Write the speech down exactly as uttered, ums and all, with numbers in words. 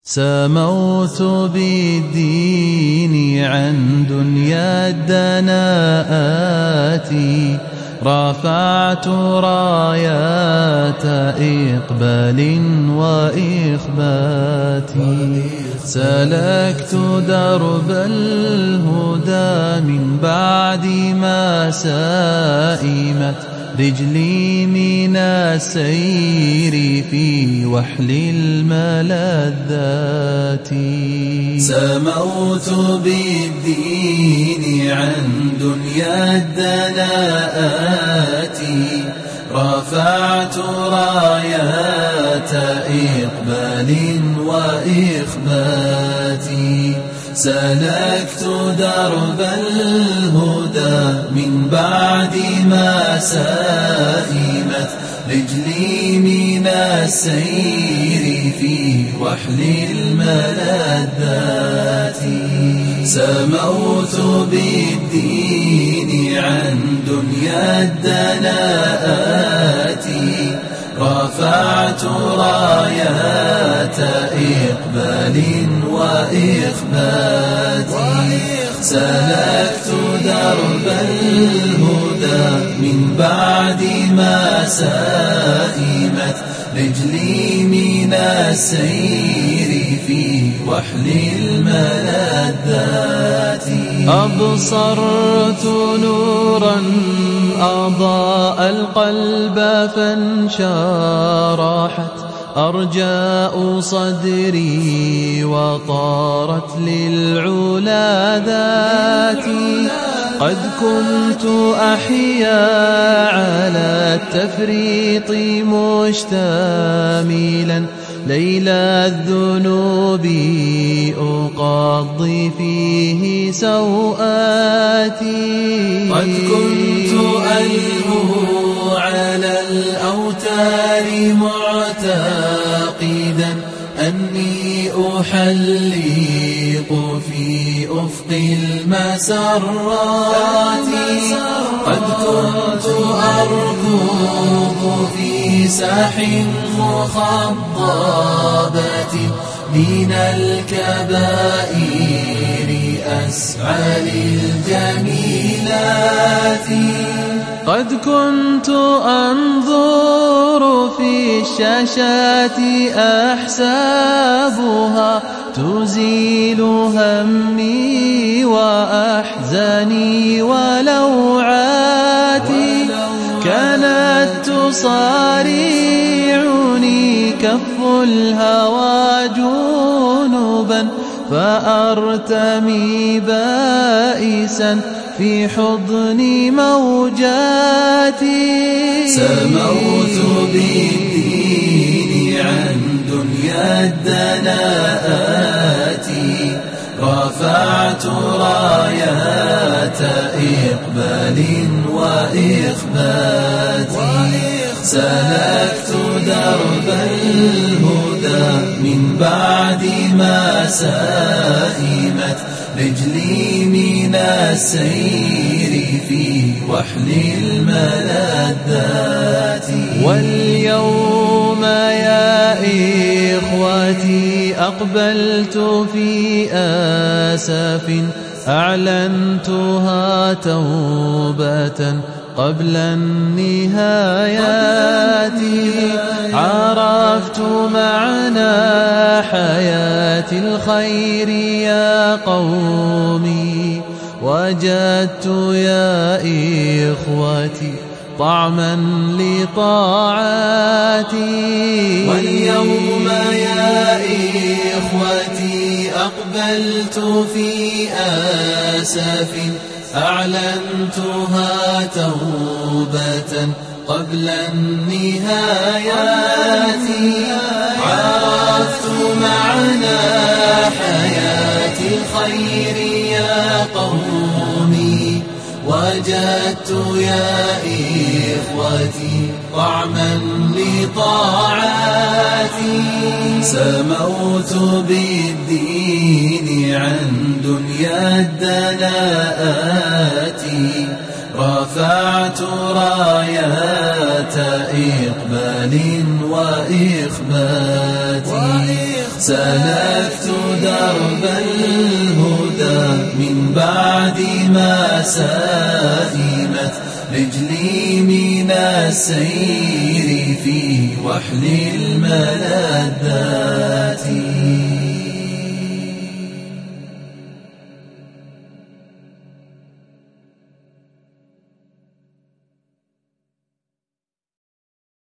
سموت بالدين عن دنيا الدناءات، رفعت رايات إقبال وإخبات، سلكت درب الهدى من بعد ما سائمت رجلي من السير في وحل الملذات. سموت بالدين عن دنيا الدناءات، رفعت رايات إقبال وإخبات، سلكت درب الهدى من بعد ما سائمت رجلي من السير في وحل الملذات. سموت بالدين عن دنيا الدناءات، رفعت رايات إقبال وإخبات، سلكت درب الهدى من بعد ما سائمت رجلي من السير في وحل الملذات. أبصرت نورا أضاء القلب فانشرحت أرجاء صدري وطارت للعلا ذاتي. قد كنت أحيا على التفريط مشتملا ليل الذنوب أقضي فيه سوآتي. قد كنت ألهو على الأوتار معتقدا أني أحلق في أفق المسرات. قد كنت أركض في ساح مخضبة دين الكبائر أسعى للجميلات. قد كنت أنظر في الشاشات أحسابها تزيل همي وأحزاني ولوعاتي. كانت تصارعني كف الهوى جنوبا فأرتمي بائسا في حضن موجاتي. سموت بالدين عن دنيا الدناءات، رفعت رايات إقبال وإخبات، سلكت درب الهدى من بعد ما سائمت رجلي من السير في وحل الملذات. واليوم يا إخوتي أقبلت في آسف أعلنتها توبة قبل النهايات. عرفت معنى حياة الخير يا قومي، وجدت يا إخوتي طعما لطاعاتي. واليوم يا إخوتي أقبلت في آسف أعلنتها توبة قبل النهايات. عرفت معنى حياة الخير يا قومي، وجدت يا إخوتي طعما لطاعاتي. سموت بالدين عن دنيا الدناءات، رفعت رايات إقبال وإخبات، سلكت درب الهدى من بعد ما سئمت رجلي من السير في وحل الملذات.